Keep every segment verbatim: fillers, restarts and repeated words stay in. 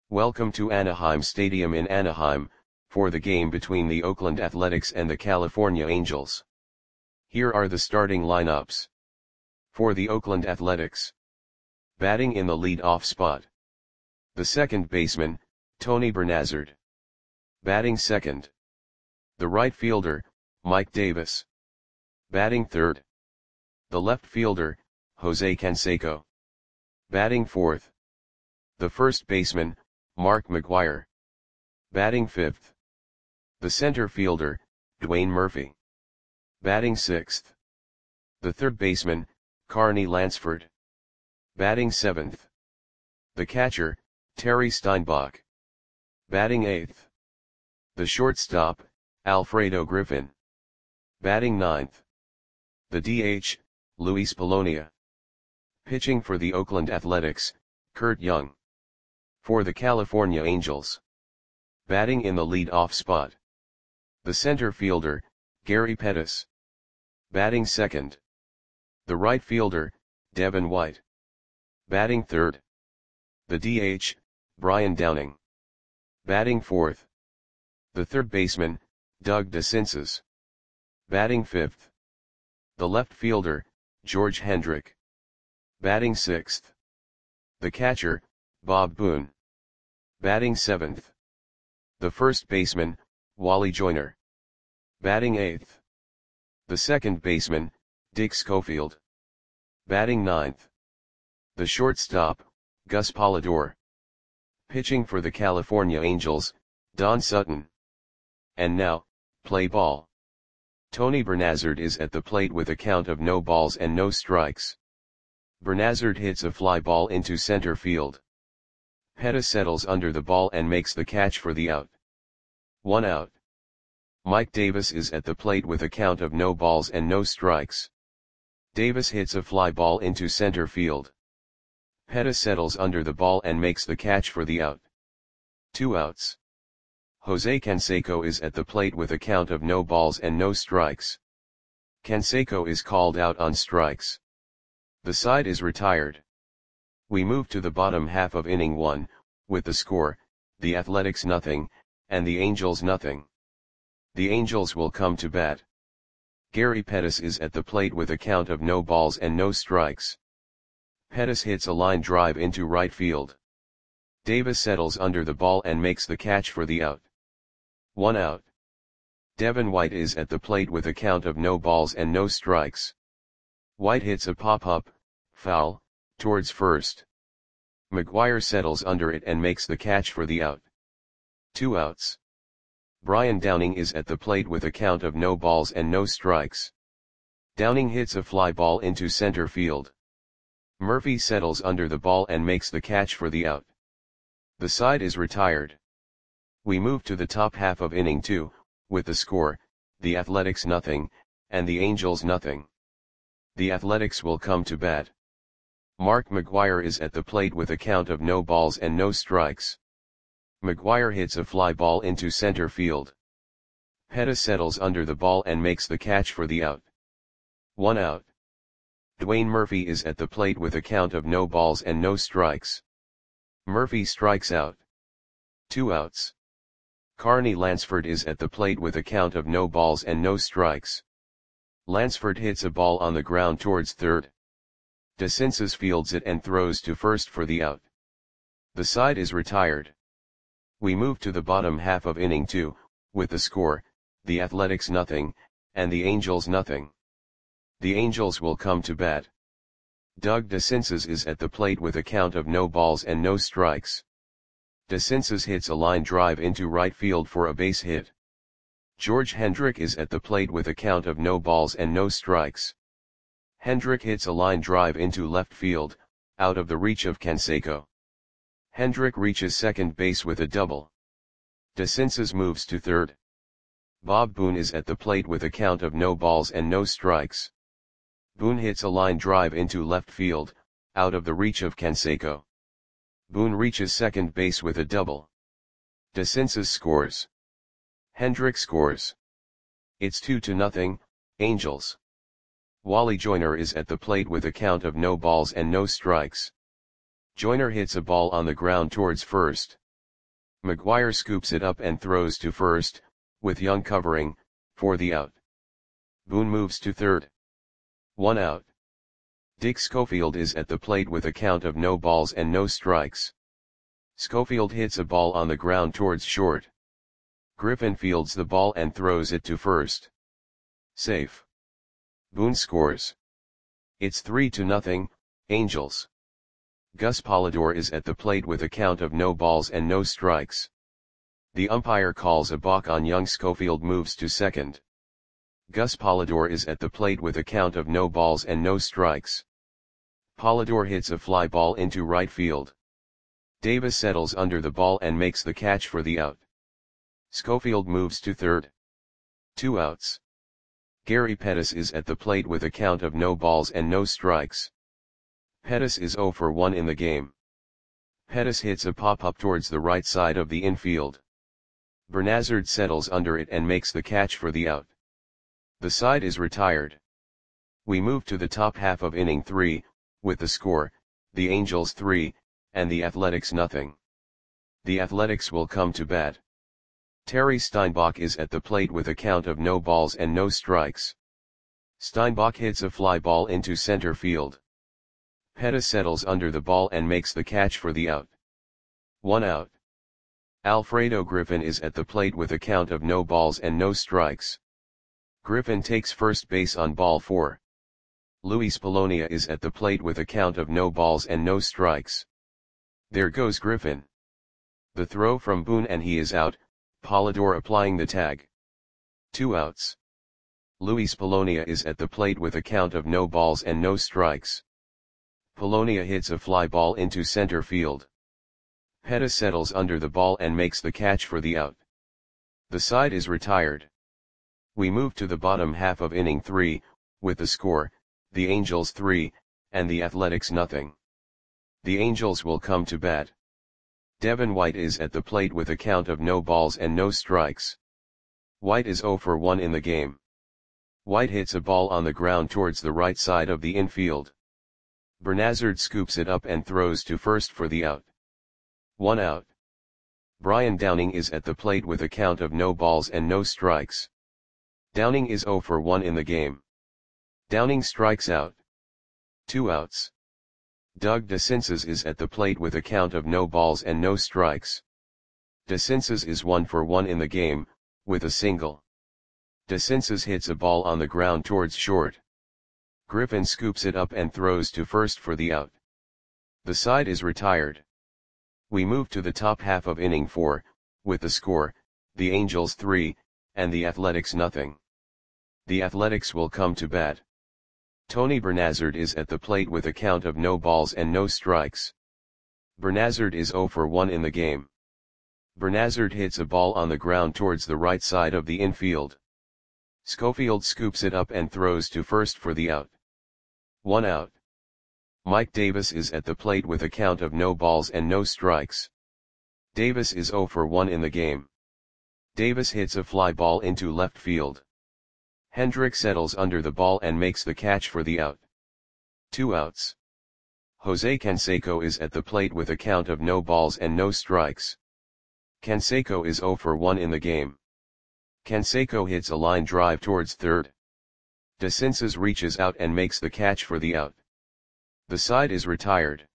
Welcome to Anaheim Stadium in Anaheim, for the game between the Oakland Athletics and the California Angels. Here are the starting lineups. For the Oakland Athletics. Batting in the lead-off spot. The second baseman, Tony Bernazard. Batting second. The right fielder, Mike Davis. Batting third. The left fielder, Jose Canseco. Batting fourth. The first baseman, Mark McGwire. Batting fifth. The center fielder, Dwayne Murphy. Batting sixth. The third baseman, Carney Lansford. Batting seventh. The catcher, Terry Steinbach. Batting eighth. The shortstop, Alfredo Griffin. Batting ninth. The D H, Luis Polonia. Pitching for the Oakland Athletics, Curt Young. For the California Angels. Batting in the lead-off spot. The center fielder, Gary Pettis. Batting second. The right fielder, Devin White. Batting third. The D H, Brian Downing. Batting fourth. The third baseman, Doug DeCinces. Batting fifth. The left fielder, George Hendrick. Batting sixth. The catcher, Bob Boone. Batting seventh. The first baseman, Wally Joyner. Batting eighth. The second baseman, Dick Schofield. Batting ninth. The shortstop, Gus Polidor. Pitching for the California Angels, Don Sutton. And now, play ball. Tony Bernazard is at the plate with a count of no balls and no strikes. Bernazard hits a fly ball into center field. Pettis settles under the ball and makes the catch for the out. One out. Mike Davis is at the plate with a count of no balls and no strikes. Davis hits a fly ball into center field. Pettis settles under the ball and makes the catch for the out. Two outs. Jose Canseco is at the plate with a count of no balls and no strikes. Canseco is called out on strikes. The side is retired. We move to the bottom half of inning one, with the score, the Athletics nothing, and the Angels nothing. The Angels will come to bat. Gary Pettis is at the plate with a count of no balls and no strikes. Pettis hits a line drive into right field. Davis settles under the ball and makes the catch for the out. One out. Devin White is at the plate with a count of no balls and no strikes. White hits a pop-up, foul, towards first. McGwire settles under it and makes the catch for the out. Two outs. Brian Downing is at the plate with a count of no balls and no strikes. Downing hits a fly ball into center field. Murphy settles under the ball and makes the catch for the out. The side is retired. We move to the top half of inning two, with the score, the Athletics nothing, and the Angels nothing. The Athletics will come to bat. Mark McGwire is at the plate with a count of no balls and no strikes. McGwire hits a fly ball into center field. Pettis settles under the ball and makes the catch for the out. One out. Dwayne Murphy is at the plate with a count of no balls and no strikes. Murphy strikes out. Two outs. Carney Lansford is at the plate with a count of no balls and no strikes. Lansford hits a ball on the ground towards third. DeCinces fields it and throws to first for the out. The side is retired. We move to the bottom half of inning two, with the score, the Athletics nothing, and the Angels nothing. The Angels will come to bat. Doug DeCinces is at the plate with a count of no balls and no strikes. DeCinces hits a line drive into right field for a base hit. George Hendrick is at the plate with a count of no balls and no strikes. Hendrick hits a line drive into left field, out of the reach of Canseco. Hendrick reaches second base with a double. DeCinces moves to third. Bob Boone is at the plate with a count of no balls and no strikes. Boone hits a line drive into left field, out of the reach of Canseco. Boone reaches second base with a double. DeCinces scores. Hendrick scores. It's two to nothing, Angels. Wally Joyner is at the plate with a count of no balls and no strikes. Joyner hits a ball on the ground towards first. McGuire scoops it up and throws to first, with Young covering, for the out. Boone moves to third. One out. Dick Schofield is at the plate with a count of no balls and no strikes. Schofield hits a ball on the ground towards short. Griffin fields the ball and throws it to first. Safe. Boone scores. It's three to nothing, Angels. Gus Polidor is at the plate with a count of no balls and no strikes. The umpire calls a balk on Young. Schofield moves to second. Gus Polidor is at the plate with a count of no balls and no strikes. Polidor hits a fly ball into right field. Davis settles under the ball and makes the catch for the out. Schofield moves to third. Two outs. Gary Pettis is at the plate with a count of no balls and no strikes. Pettis is oh for one in the game. Pettis hits a pop-up towards the right side of the infield. Bernazard settles under it and makes the catch for the out. The side is retired. We move to the top half of inning three, with the score, the Angels three, and the Athletics nothing. The Athletics will come to bat. Terry Steinbach is at the plate with a count of no balls and no strikes. Steinbach hits a fly ball into center field. Pettis settles under the ball and makes the catch for the out. One out. Alfredo Griffin is at the plate with a count of no balls and no strikes. Griffin takes first base on ball four. Luis Polonia is at the plate with a count of no balls and no strikes. There goes Griffin. The throw from Boone and he is out, Polidor applying the tag. Two outs. Luis Polonia is at the plate with a count of no balls and no strikes. Polonia hits a fly ball into center field. Pettis settles under the ball and makes the catch for the out. The side is retired. We move to the bottom half of inning three, with the score, the Angels three, and the Athletics nothing. The Angels will come to bat. Devin White is at the plate with a count of no balls and no strikes. White is oh for one in the game. White hits a ball on the ground towards the right side of the infield. Bernazard scoops it up and throws to first for the out. One out. Brian Downing is at the plate with a count of no balls and no strikes. Downing is oh for one in the game. Downing strikes out. Two outs. Doug DeCinces is at the plate with a count of no balls and no strikes. DeCinces is one for one in the game, with a single. DeCinces hits a ball on the ground towards short. Griffin scoops it up and throws to first for the out. The side is retired. We move to the top half of inning four, with the score, the Angels three, and the Athletics nothing. The Athletics will come to bat. Tony Bernazard is at the plate with a count of no balls and no strikes. Bernazard is oh for one in the game. Bernazard hits a ball on the ground towards the right side of the infield. Schofield scoops it up and throws to first for the out. One out. Mike Davis is at the plate with a count of no balls and no strikes. Davis is oh for one in the game. Davis hits a fly ball into left field. Hendrick settles under the ball and makes the catch for the out. Two outs. Jose Canseco is at the plate with a count of no balls and no strikes. Canseco is oh for one in the game. Canseco hits a line drive towards third. DeCinces reaches out and makes the catch for the out. The side is retired.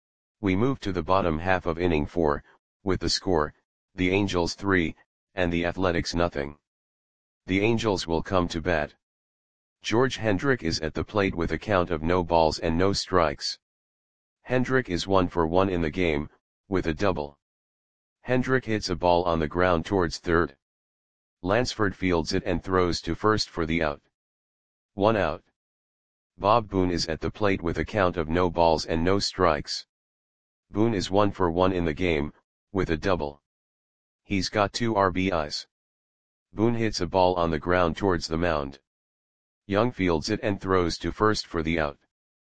We move to the bottom half of inning four, with the score, the Angels three, and the Athletics nothing. The Angels will come to bat. George Hendrick is at the plate with a count of no balls and no strikes. Hendrick is one for one in the game, with a double. Hendrick hits a ball on the ground towards third. Lansford fields it and throws to first for the out. One out. Bob Boone is at the plate with a count of no balls and no strikes. Boone is one for one in the game, with a double. He's got two R B Is. Boone hits a ball on the ground towards the mound. Young fields it and throws to first for the out.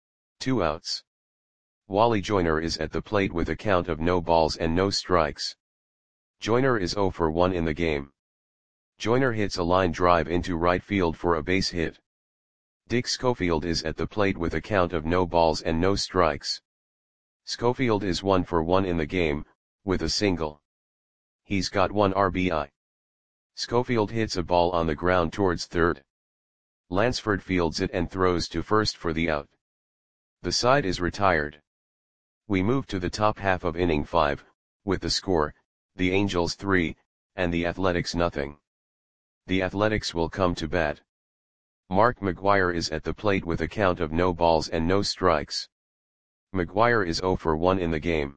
Two outs. Wally Joyner is at the plate with a count of no balls and no strikes. Joyner is oh for one in the game. Joyner hits a line drive into right field for a base hit. Dick Schofield is at the plate with a count of no balls and no strikes. Schofield is one for one in the game, with a single. He's got one R B I. Schofield hits a ball on the ground towards third. Lansford fields it and throws to first for the out. The side is retired. We move to the top half of inning five, with the score, the Angels three, and the Athletics nothing. The Athletics will come to bat. Mark McGwire is at the plate with a count of no balls and no strikes. McGwire is zero for one in the game.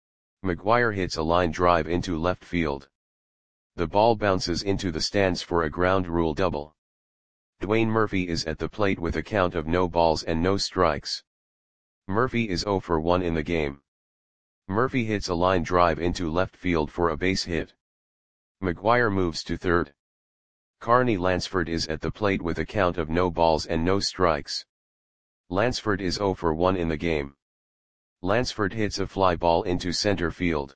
McGwire hits a line drive into left field. The ball bounces into the stands for a ground rule double. Dwayne Murphy is at the plate with a count of no balls and no strikes. Murphy is zero for one in the game. Murphy hits a line drive into left field for a base hit. McGwire moves to third. Carney Lansford is at the plate with a count of no balls and no strikes. Lansford is zero for one in the game. Lansford hits a fly ball into center field.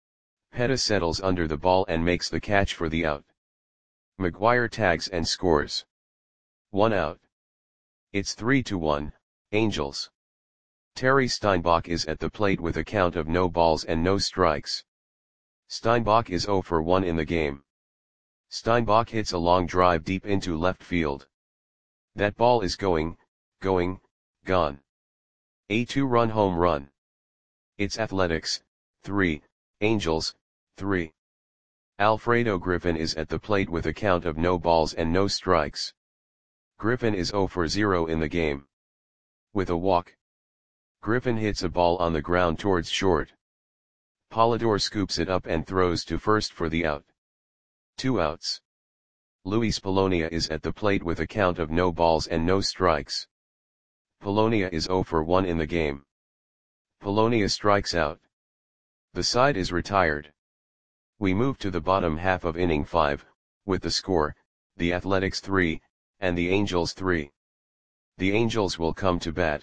Pettis settles under the ball and makes the catch for the out. McGwire tags and scores. One out. It's three to one, Angels. Terry Steinbach is at the plate with a count of no balls and no strikes. Steinbach is zero for one in the game. Steinbach hits a long drive deep into left field. That ball is going, going, gone. A two-run home run. It's Athletics, three, Angels, three. Alfredo Griffin is at the plate with a count of no balls and no strikes. Griffin is zero for zero in the game. With a walk. Griffin hits a ball on the ground towards short. Polidor scoops it up and throws to first for the out. Two outs. Luis Polonia is at the plate with a count of no balls and no strikes. Polonia is zero for one in the game. Polonia strikes out. The side is retired. We move to the bottom half of inning five, with the score, the Athletics three, and the Angels three. The Angels will come to bat.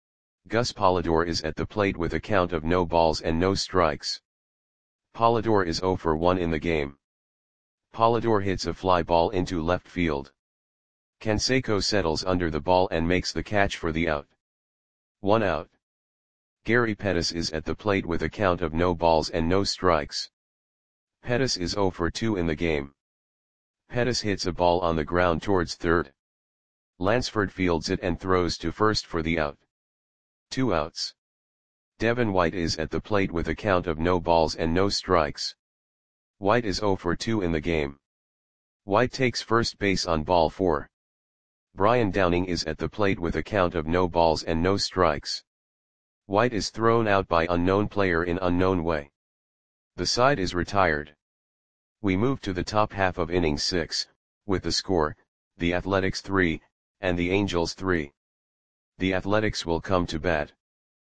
Gus Polidor is at the plate with a count of no balls and no strikes. Polidor is zero for one in the game. Polidor hits a fly ball into left field. Canseco settles under the ball and makes the catch for the out. One out. Gary Pettis is at the plate with a count of no balls and no strikes. Pettis is zero for two in the game. Pettis hits a ball on the ground towards third. Lansford fields it and throws to first for the out. Two outs. Devin White is at the plate with a count of no balls and no strikes. White is zero for two in the game. White takes first base on ball four. Brian Downing is at the plate with a count of no balls and no strikes. White is thrown out by unknown player in unknown way. The side is retired. We move to the top half of inning six, with the score, the Athletics three, and the Angels three. The Athletics will come to bat.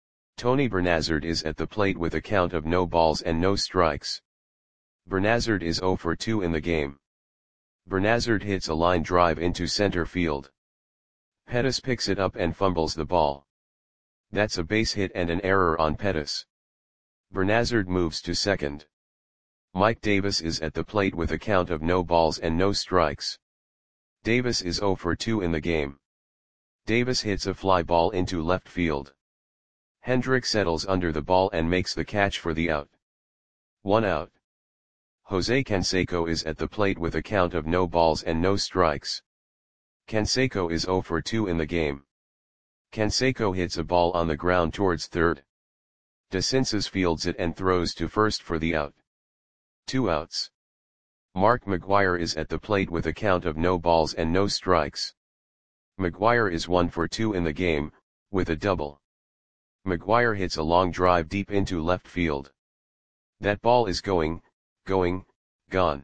Tony Bernazard is at the plate with a count of no balls and no strikes. Bernazard is zero for two in the game. Bernazard hits a line drive into center field. Pettis picks it up and fumbles the ball. That's a base hit and an error on Pettis. Bernazard moves to second. Mike Davis is at the plate with a count of no balls and no strikes. Davis is zero for two in the game. Davis hits a fly ball into left field. Hendrick settles under the ball and makes the catch for the out. One out. Jose Canseco is at the plate with a count of no balls and no strikes. Canseco is zero for two in the game. Canseco hits a ball on the ground towards third. DeCinces fields it and throws to first for the out. Two outs. Mark McGwire is at the plate with a count of no balls and no strikes. McGwire is one for two in the game, with a double. McGwire hits a long drive deep into left field. That ball is going, going, gone.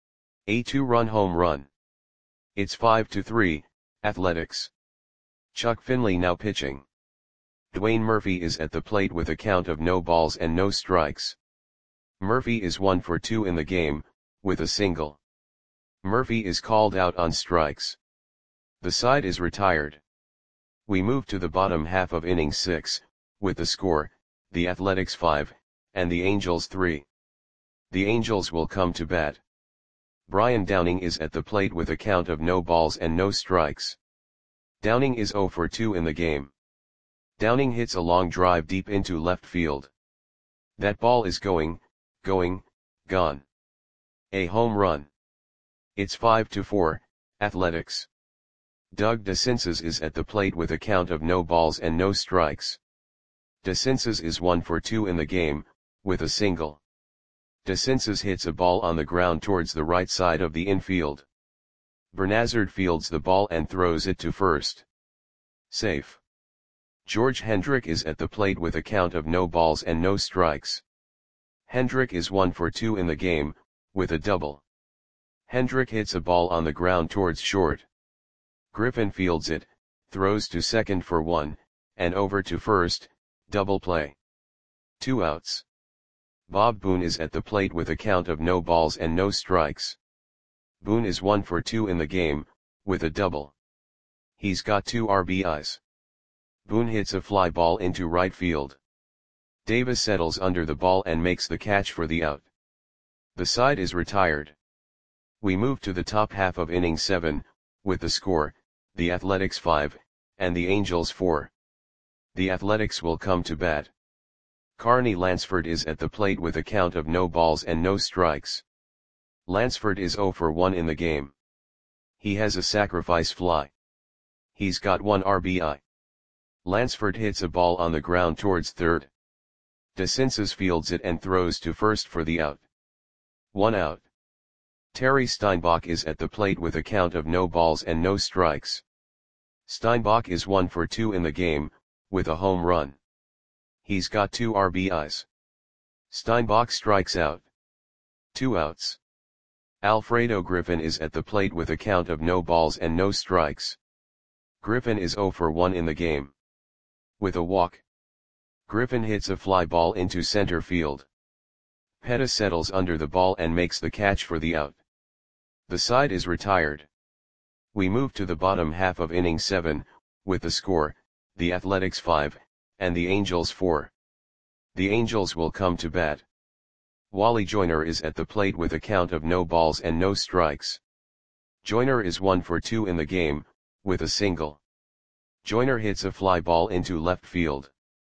A two-run home run. It's five to three, Athletics. Chuck Finley now pitching. Dwayne Murphy is at the plate with a count of no balls and no strikes. Murphy is one for two in the game, with a single. Murphy is called out on strikes. The side is retired. We move to the bottom half of inning six, with the score, the Athletics five, and the Angels three. The Angels will come to bat. Brian Downing is at the plate with a count of no balls and no strikes. Downing is zero for two in the game. Downing hits a long drive deep into left field. That ball is going, going, gone. A home run. It's five to four, Athletics. Doug DeCinces is at the plate with a count of no balls and no strikes. DeCinces is one for two in the game, with a single. DeCinces hits a ball on the ground towards the right side of the infield. Bernazard fields the ball and throws it to first. Safe. George Hendrick is at the plate with a count of no balls and no strikes. Hendrick is one for two in the game, with a double. Hendrick hits a ball on the ground towards short. Griffin fields it, throws to second for one, and over to first, double play. Two outs. Bob Boone is at the plate with a count of no balls and no strikes. Boone is one for two in the game, with a double. He's got two R B Is. Boone hits a fly ball into right field. Davis settles under the ball and makes the catch for the out. The side is retired. We move to the top half of inning seven, with the score, the Athletics five, and the Angels four. The Athletics will come to bat. Carney Lansford is at the plate with a count of no balls and no strikes. Lansford is zero for one in the game. He has a sacrifice fly. He's got one R B I. Lansford hits a ball on the ground towards third. DeCinces fields it and throws to first for the out. One out. Terry Steinbach is at the plate with a count of no balls and no strikes. Steinbach is one for two in the game, with a home run. He's got two R B Is. Steinbach strikes out. Two outs. Alfredo Griffin is at the plate with a count of no balls and no strikes. Griffin is zero for one in the game. With a walk. Griffin hits a fly ball into center field. Pettis settles under the ball and makes the catch for the out. The side is retired. We move to the bottom half of inning seven, with the score, the Athletics five, and the Angels four. The Angels will come to bat. Wally Joyner is at the plate with a count of no balls and no strikes. Joyner is one for two in the game, with a single. Joyner hits a fly ball into left field.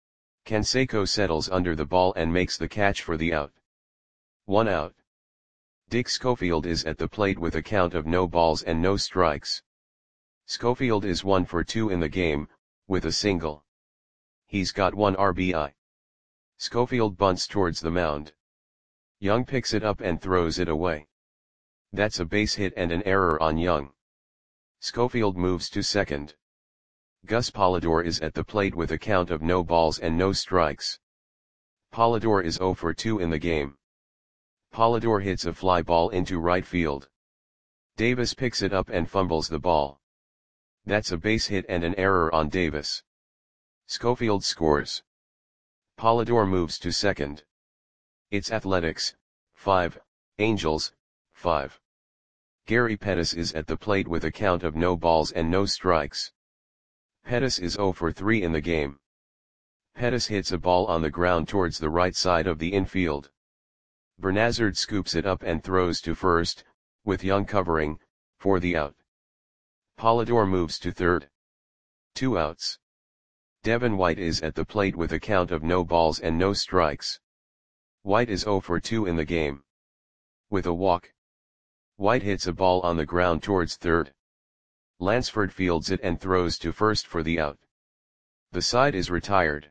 Canseco settles under the ball and makes the catch for the out. One out. Dick Schofield is at the plate with a count of no balls and no strikes. Schofield is one for two in the game, with a single. He's got one R B I. Schofield bunts towards the mound. Young picks it up and throws it away. That's a base hit and an error on Young. Schofield moves to second. Gus Polidor is at the plate with a count of no balls and no strikes. Polidor is zero for two in the game. Polidor hits a fly ball into right field. Davis picks it up and fumbles the ball. That's a base hit and an error on Davis. Schofield scores. Polidor moves to second. It's Athletics, five, Angels, five. Gary Pettis is at the plate with a count of no balls and no strikes. Pettis is zero for three in the game. Pettis hits a ball on the ground towards the right side of the infield. Bernazard scoops it up and throws to first, with Young covering, for the out. Polidor moves to third. Two outs. Devin White is at the plate with a count of no balls and no strikes. White is zero for two in the game. With a walk. White hits a ball on the ground towards third. Lansford fields it and throws to first for the out. The side is retired.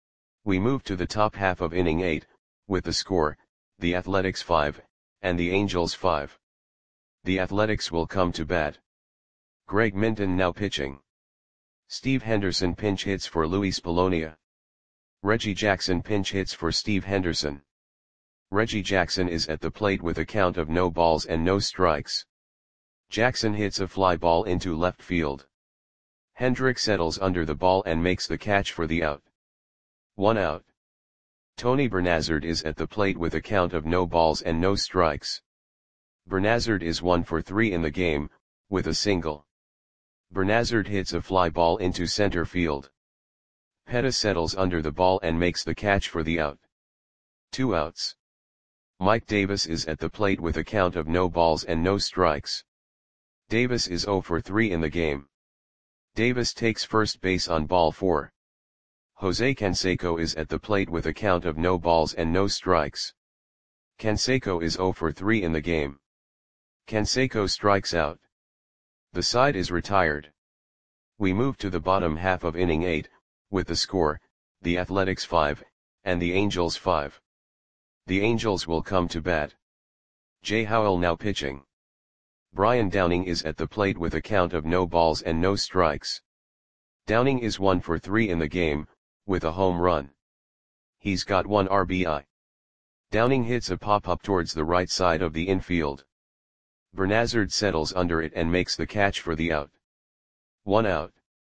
We move to the top half of inning eight, with the score, the Athletics five, and the Angels five. The Athletics will come to bat. Greg Minton now pitching. Steve Henderson pinch hits for Luis Polonia. Reggie Jackson pinch hits for Steve Henderson. Reggie Jackson is at the plate with a count of no balls and no strikes. Jackson hits a fly ball into left field. Hendrick settles under the ball and makes the catch for the out. One out. Tony Bernazard is at the plate with a count of no balls and no strikes. Bernazard is one for three in the game, with a single. Bernazard hits a fly ball into center field. Pettis settles under the ball and makes the catch for the out. Two outs. Mike Davis is at the plate with a count of no balls and no strikes. Davis is zero for three in the game. Davis takes first base on ball four. Jose Canseco is at the plate with a count of no balls and no strikes. Canseco is zero for three in the game. Canseco strikes out. The side is retired. We move to the bottom half of inning eight, with the score, the Athletics five, and the Angels five. The Angels will come to bat. Jay Howell now pitching. Brian Downing is at the plate with a count of no balls and no strikes. Downing is one for three in the game, with a home run. He's got one R B I. Downing hits a pop-up towards the right side of the infield. Bernazard settles under it and makes the catch for the out. One out.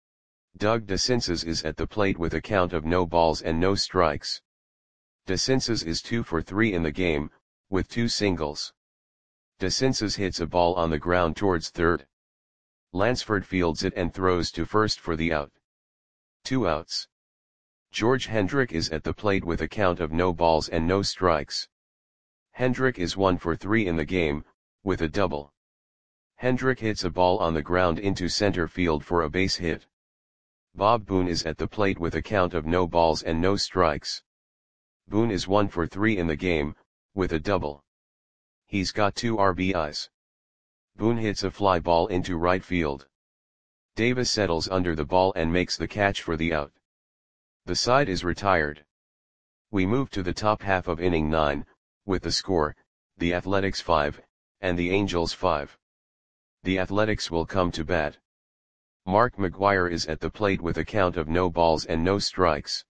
Doug DeCinces is at the plate with a count of no balls and no strikes. DeCinces is two for three in the game, with two singles. DeCinces hits a ball on the ground towards third. Lansford fields it and throws to first for the out. Two outs. George Hendrick is at the plate with a count of no balls and no strikes. Hendrick is one for three in the game, with a double. Hendrick hits a ball on the ground into center field for a base hit. Bob Boone is at the plate with a count of no balls and no strikes. Boone is one for three in the game, with a double. He's got two R B Is. Boone hits a fly ball into right field. Davis settles under the ball and makes the catch for the out. The side is retired. We move to the top half of inning nine, with the score, the Athletics five, and the Angels five. The Athletics will come to bat. Mark McGwire is at the plate with a count of no balls and no strikes.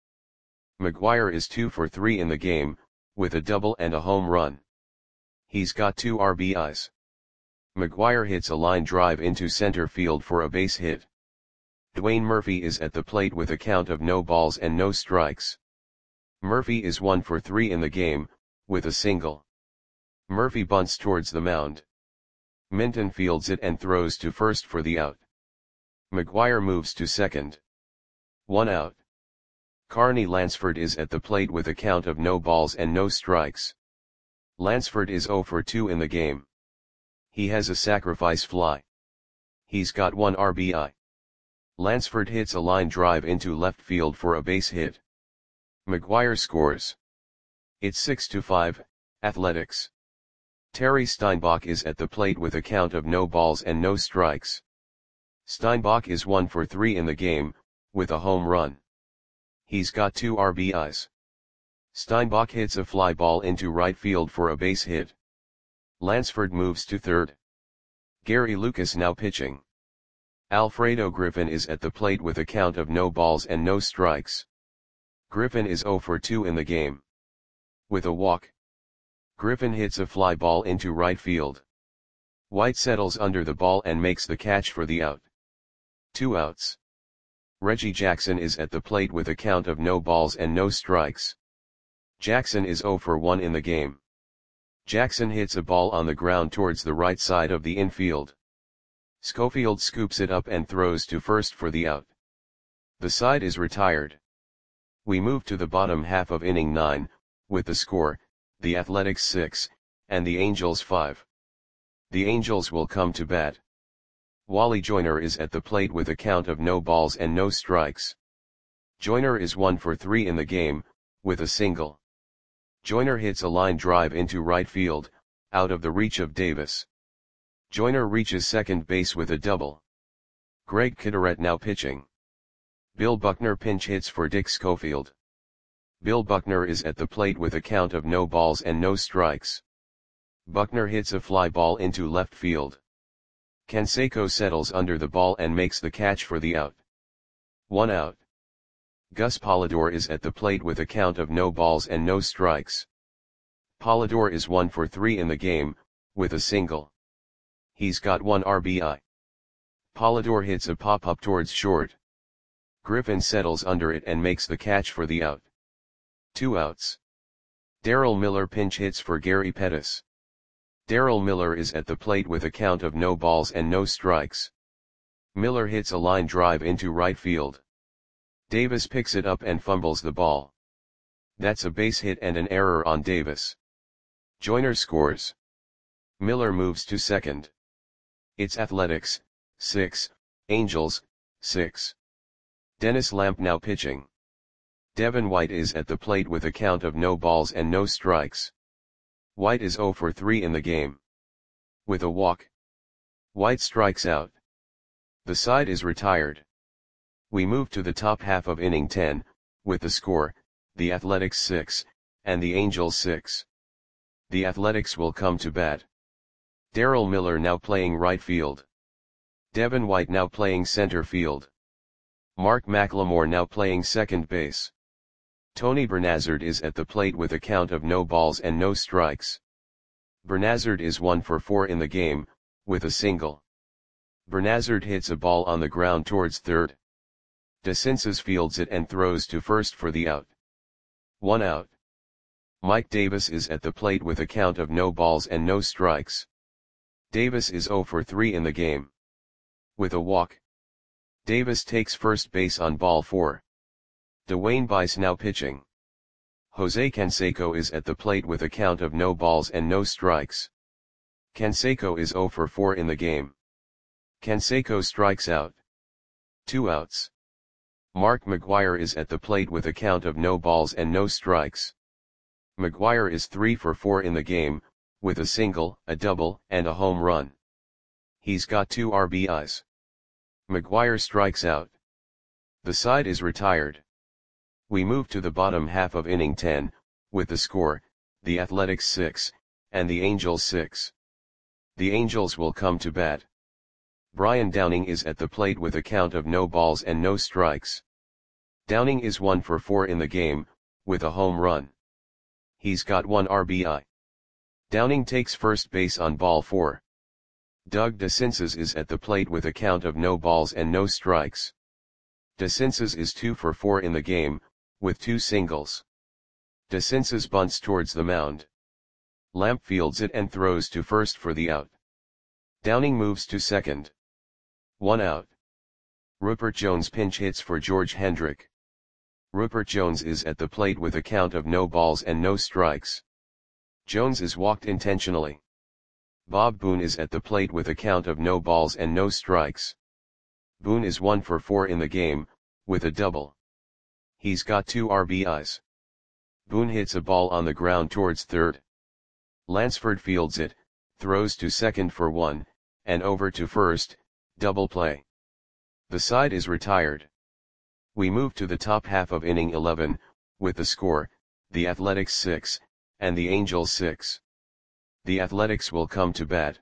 McGwire is two for three in the game, with a double and a home run. He's got two R B Is. McGwire hits a line drive into center field for a base hit. Dwayne Murphy is at the plate with a count of no balls and no strikes. Murphy is one for three in the game, with a single. Murphy bunts towards the mound. Minton fields it and throws to first for the out. McGwire moves to second. One out. Carney Lansford is at the plate with a count of no balls and no strikes. Lansford is zero for two in the game. He has a sacrifice fly. He's got one R B I. Lansford hits a line drive into left field for a base hit. McGwire scores. It's six to five, Athletics. Terry Steinbach is at the plate with a count of no balls and no strikes. Steinbach is one for three in the game, with a home run. He's got two R B Is. Steinbach hits a fly ball into right field for a base hit. Lansford moves to third. Gary Lucas now pitching. Alfredo Griffin is at the plate with a count of no balls and no strikes. Griffin is zero for two in the game. With a walk. Griffin hits a fly ball into right field. White settles under the ball and makes the catch for the out. Two outs. Reggie Jackson is at the plate with a count of no balls and no strikes. Jackson is zero for one in the game. Jackson hits a ball on the ground towards the right side of the infield. Schofield scoops it up and throws to first for the out. The side is retired. We move to the bottom half of inning nine, with the score, the Athletics six, and the Angels five. The Angels will come to bat. Wally Joyner is at the plate with a count of no balls and no strikes. Joyner is one for three in the game, with a single. Joyner hits a line drive into right field, out of the reach of Davis. Joyner reaches second base with a double. Greg Kitteret now pitching. Bill Buckner pinch hits for Dick Schofield. Bill Buckner is at the plate with a count of no balls and no strikes. Buckner hits a fly ball into left field. Canseco settles under the ball and makes the catch for the out. One out. Gus Polidor is at the plate with a count of no balls and no strikes. Polidor is one for three in the game, with a single. He's got one R B I. Polidor hits a pop-up towards short. Griffin settles under it and makes the catch for the out. Two outs. Darrell Miller pinch hits for Gary Pettis. Darrell Miller is at the plate with a count of no balls and no strikes. Miller hits a line drive into right field. Davis picks it up and fumbles the ball. That's a base hit and an error on Davis. Joyner scores. Miller moves to second. It's Athletics, six, Angels, six. Dennis Lamp now pitching. Devin White is at the plate with a count of no balls and no strikes. White is zero for three in the game. With a walk, White strikes out. The side is retired. We move to the top half of inning ten, with the score, the Athletics six, and the Angels six. The Athletics will come to bat. Darryl Miller now playing right field. Devin White now playing center field. Mark McLemore now playing second base. Tony Bernazard is at the plate with a count of no balls and no strikes. Bernazard is one for four in the game, with a single. Bernazard hits a ball on the ground towards third. DeCinces fields it and throws to first for the out. One out. Mike Davis is at the plate with a count of no balls and no strikes. Davis is zero for three in the game. With a walk, Davis takes first base on ball four. Dwayne Bice now pitching. Jose Canseco is at the plate with a count of no balls and no strikes. Canseco is zero for four in the game. Canseco strikes out. Two outs. Mark McGwire is at the plate with a count of no balls and no strikes. McGwire is three for four in the game, with a single, a double, and a home run. He's got two R B Is. McGwire strikes out. The side is retired. We move to the bottom half of inning ten, with the score, the Athletics six, and the Angels six. The Angels will come to bat. Brian Downing is at the plate with a count of no balls and no strikes. Downing is one for four in the game, with a home run. He's got one R B I. Downing takes first base on ball four. Doug DeCinces is at the plate with a count of no balls and no strikes. DeCinces is two for four in the game, with two singles. DeCinces bunts towards the mound. Lamp fields it and throws to first for the out. Downing moves to second. One out. Rupert Jones pinch hits for George Hendrick. Rupert Jones is at the plate with a count of no balls and no strikes. Jones is walked intentionally. Bob Boone is at the plate with a count of no balls and no strikes. Boone is one for four in the game, with a double. He's got two R B Is. Boone hits a ball on the ground towards third. Lansford fields it, throws to second for one, and over to first, double play. The side is retired. We move to the top half of inning eleven, with the score, the Athletics six, and the Angels six. The Athletics will come to bat.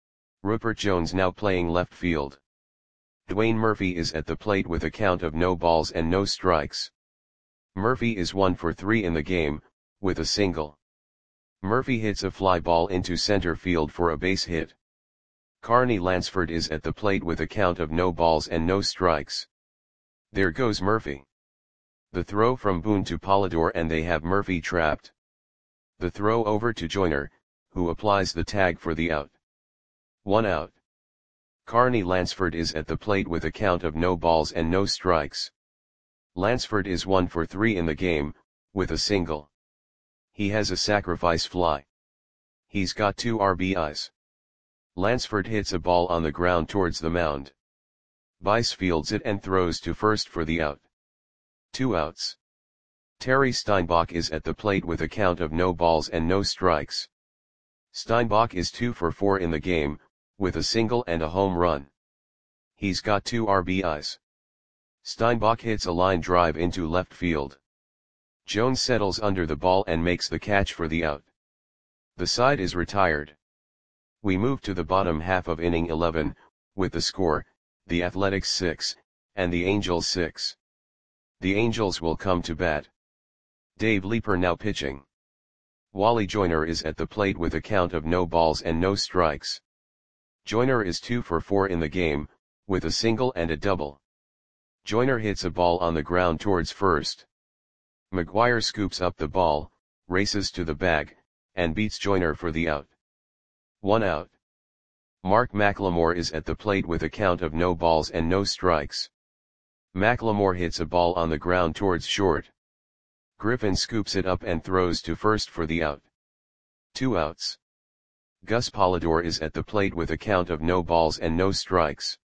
Rupert Jones now playing left field. Dwayne Murphy is at the plate with a count of no balls and no strikes. Murphy is one for three in the game, with a single. Murphy hits a fly ball into center field for a base hit. Carney Lansford is at the plate with a count of no balls and no strikes. There goes Murphy. The throw from Boone to Polidor and they have Murphy trapped. The throw over to Joyner, who applies the tag for the out. One out. Carney Lansford is at the plate with a count of no balls and no strikes. Lansford is one for three in the game, with a single. He has a sacrifice fly. He's got two R B Is. Lansford hits a ball on the ground towards the mound. Bice fields it and throws to first for the out. Two outs. Terry Steinbach is at the plate with a count of no balls and no strikes. Steinbach is two for four in the game, with a single and a home run. He's got two R B Is. Steinbach hits a line drive into left field. Jones settles under the ball and makes the catch for the out. The side is retired. We move to the bottom half of inning eleven, with the score, the Athletics six, and the Angels six. The Angels will come to bat. Dave Leeper now pitching. Wally Joyner is at the plate with a count of no balls and no strikes. Joyner is two for four in the game, with a single and a double. Joyner hits a ball on the ground towards first. McGwire scoops up the ball, races to the bag, and beats Joyner for the out. One out. Mark McLemore is at the plate with a count of no balls and no strikes. McLemore hits a ball on the ground towards short. Griffin scoops it up and throws to first for the out. Two outs. Gus Polidor is at the plate with a count of no balls and no strikes.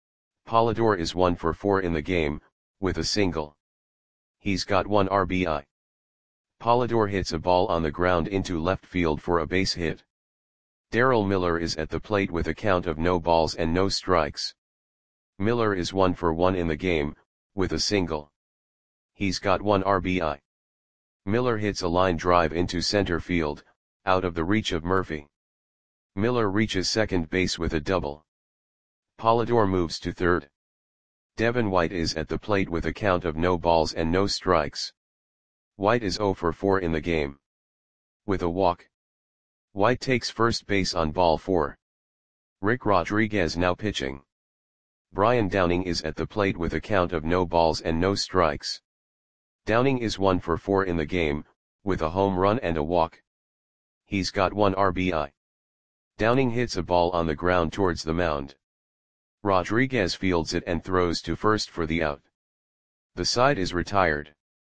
Polidor is one for four in the game, with a single. He's got one R B I. Polidor hits a ball on the ground into left field for a base hit. Darrell Miller is at the plate with a count of no balls and no strikes. Miller is one for one in the game, with a single. He's got one R B I. Miller hits a line drive into center field, out of the reach of Murphy. Miller reaches second base with a double. Polidor moves to third. Devin White is at the plate with a count of no balls and no strikes. White is zero for four in the game. With a walk. White takes first base on ball four. Rick Rodriguez now pitching. Brian Downing is at the plate with a count of no balls and no strikes. Downing is one for four in the game, with a home run and a walk. He's got one R B I. Downing hits a ball on the ground towards the mound. Rodriguez fields it and throws to first for the out. The side is retired.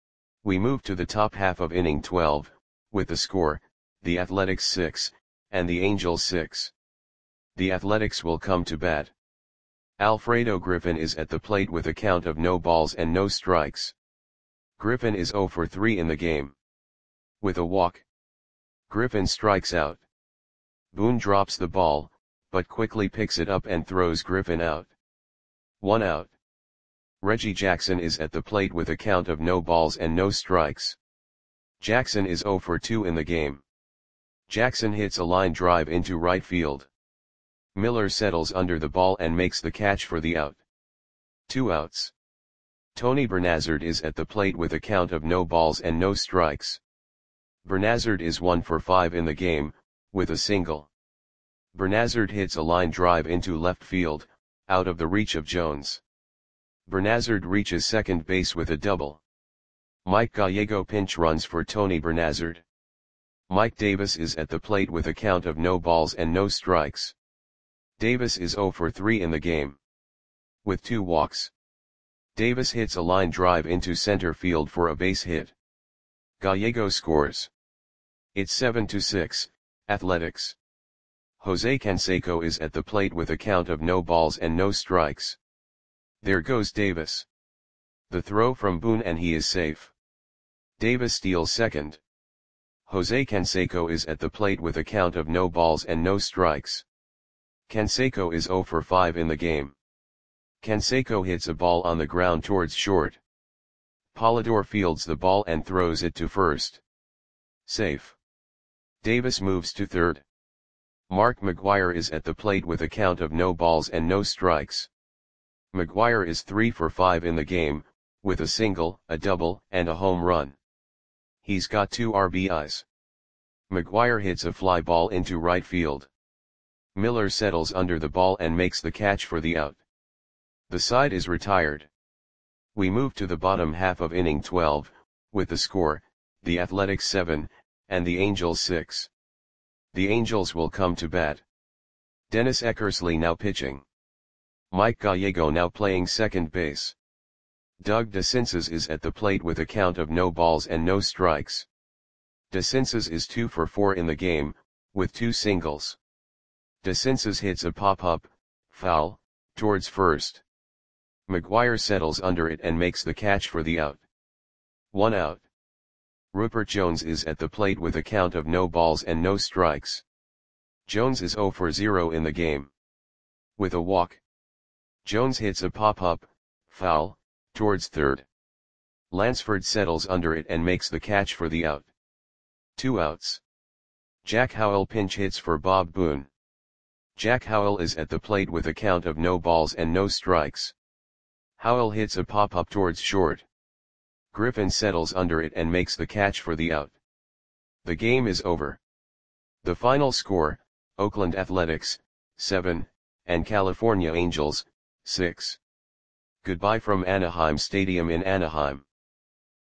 We move to the top half of inning twelve, with the score, the Athletics six, and the Angels six. The Athletics will come to bat. Alfredo Griffin is at the plate with a count of no balls and no strikes. Griffin is zero for three in the game. With a walk. Griffin strikes out. Boone drops the ball, but quickly picks it up and throws Griffin out. One out. Reggie Jackson is at the plate with a count of no balls and no strikes. Jackson is zero for two in the game. Jackson hits a line drive into right field. Miller settles under the ball and makes the catch for the out. Two outs. Tony Bernazard is at the plate with a count of no balls and no strikes. Bernazard is one for five in the game, with a single. Bernazard hits a line drive into left field, out of the reach of Jones. Bernazard reaches second base with a double. Mike Gallego pinch runs for Tony Bernazard. Mike Davis is at the plate with a count of no balls and no strikes. Davis is zero for three in the game. With two walks. Davis hits a line drive into center field for a base hit. Gallego scores. It's seven to six, Athletics. Jose Canseco is at the plate with a count of no balls and no strikes. There goes Davis. The throw from Boone and he is safe. Davis steals second. Jose Canseco is at the plate with a count of no balls and no strikes. Canseco is zero for five in the game. Canseco hits a ball on the ground towards short. Polidor fields the ball and throws it to first. Safe. Davis moves to third. Mark McGwire is at the plate with a count of no balls and no strikes. McGwire is three for five in the game, with a single, a double, and a home run. He's got two R B Is. McGwire hits a fly ball into right field. Miller settles under the ball and makes the catch for the out. The side is retired. We move to the bottom half of inning twelve, with the score, the Athletics seven, and the Angels six. The Angels will come to bat. Dennis Eckersley now pitching. Mike Gallego now playing second base. Doug DeCinces is at the plate with a count of no balls and no strikes. DeCinces is two for four in the game, with two singles. DeCinces hits a pop-up, foul, towards first. McGwire settles under it and makes the catch for the out. One out. Rupert Jones is at the plate with a count of no balls and no strikes. Jones is zero for zero in the game. With a walk. Jones hits a pop-up, foul, towards third. Lansford settles under it and makes the catch for the out. Two outs. Jack Howell pinch hits for Bob Boone. Jack Howell is at the plate with a count of no balls and no strikes. Howell hits a pop-up towards short. Griffin settles under it and makes the catch for the out. The game is over. The final score, Oakland Athletics, seven, and California Angels, six. Goodbye from Anaheim Stadium in Anaheim.